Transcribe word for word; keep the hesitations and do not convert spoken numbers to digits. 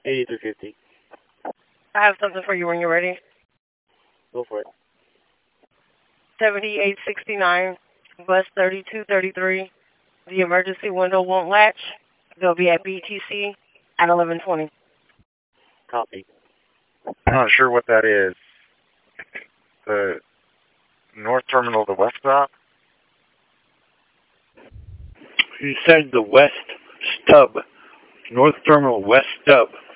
eighty-three fifty. I have something for you when you're ready. Go for it. seventy-eight sixty-nine, bus thirty-two thirty-three. The emergency window won't latch. They'll be at B T C at eleven twenty. Copy. I'm not sure what that is. The north terminal, the west stop? You said the west stub. North terminal, west stub.